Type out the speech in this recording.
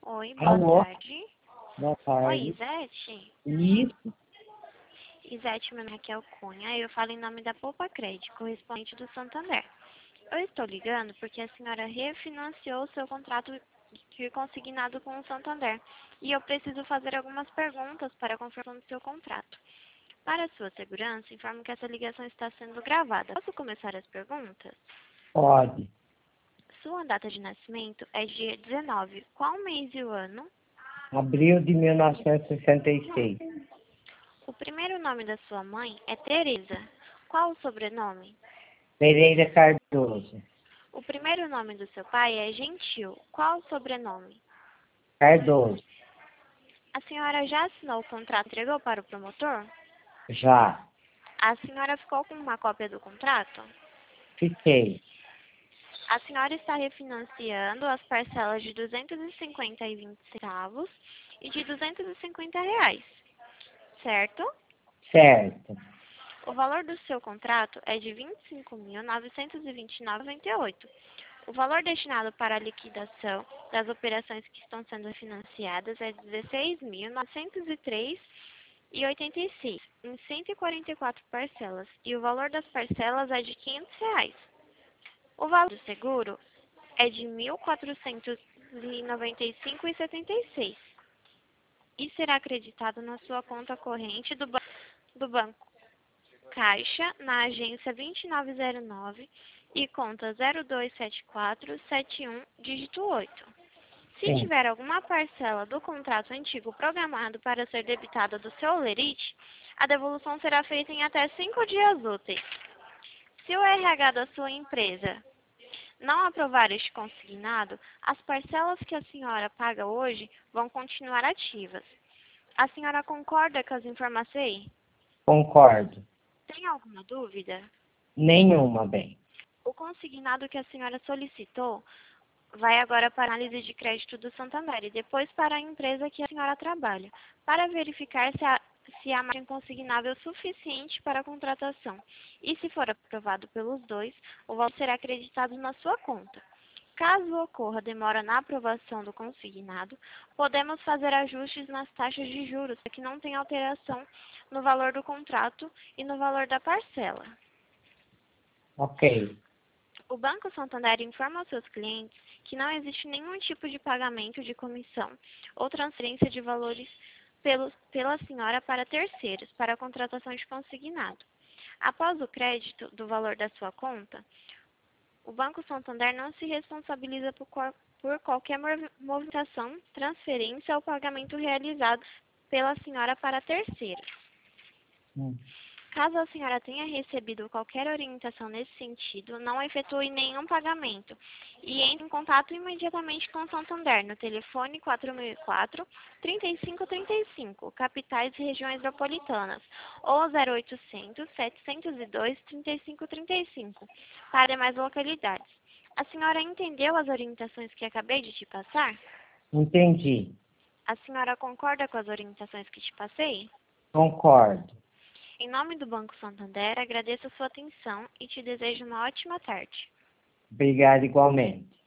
Oi, boa Alô? tarde. Boa Oi, tarde. Isete? Isso, Isete, meu nome é Raquel Cunha. Eu falo em nome da Poupa Crédito, correspondente do Santander. Eu estou ligando porque a senhora refinanciou o seu contrato de consignado com o Santander. E eu preciso fazer algumas perguntas para a confirmação do seu contrato. Para sua segurança, informo que essa ligação está sendo gravada. Posso começar as perguntas? pode. Sua data de nascimento é dia 19. Qual mês e o ano? Abril de 1966. O primeiro nome da sua mãe é Teresa. Qual o sobrenome? Pereira Cardoso. O primeiro nome do seu pai é Gentil. Qual o sobrenome? Cardoso. A senhora já assinou o contrato e entregou para o promotor? Já. A senhora ficou com uma cópia do contrato? Fiquei. A senhora está refinanciando as parcelas de 250,20 centavos e de R$ 250, certo? Certo. O valor do seu contrato é de R$ 25.929,98. O valor destinado para a liquidação das operações que estão sendo financiadas é R$ 16.903,86 em 144 parcelas, e o valor das parcelas é de R$ 500. O valor do seguro é de R$ 1.495,76 e será acreditado na sua conta corrente do Banco Caixa, na agência 2909 e conta 027471, dígito 8. Se Sim. tiver alguma parcela do contrato antigo programado para ser debitada do seu holerite, a devolução será feita em até 5 dias úteis. Se o RH da sua empresa não aprovar este consignado, as parcelas que a senhora paga hoje vão continuar ativas. A senhora concorda com as informações? Concordo. Tem alguma dúvida? Nenhuma, bem. O consignado que a senhora solicitou vai agora para a análise de crédito do Santander e depois para a empresa que a senhora trabalha, para verificar se há margem consignável suficiente para a contratação. E se for aprovado pelos dois, o valor será acreditado na sua conta. Caso ocorra demora na aprovação do consignado, podemos fazer ajustes nas taxas de juros, para que não tenha alteração no valor do contrato e no valor da parcela. Ok. O Banco Santander informa aos seus clientes que não existe nenhum tipo de pagamento de comissão ou transferência de valores pela senhora para terceiros, para a contratação de consignado. Após o crédito do valor da sua conta, o Banco Santander não se responsabiliza por qualquer movimentação, transferência ou pagamento realizado pela senhora para terceiros. Hum. Caso a senhora tenha recebido qualquer orientação nesse sentido, não efetue nenhum pagamento e entre em contato imediatamente com o Santander no telefone 4004-3535, capitais e regiões metropolitanas, ou 0800-702-3535, para demais localidades. A senhora entendeu as orientações que acabei de te passar? Entendi. A senhora concorda com as orientações que te passei? Concordo. Em nome do Banco Santander, agradeço a sua atenção e te desejo uma ótima tarde. Obrigado igualmente.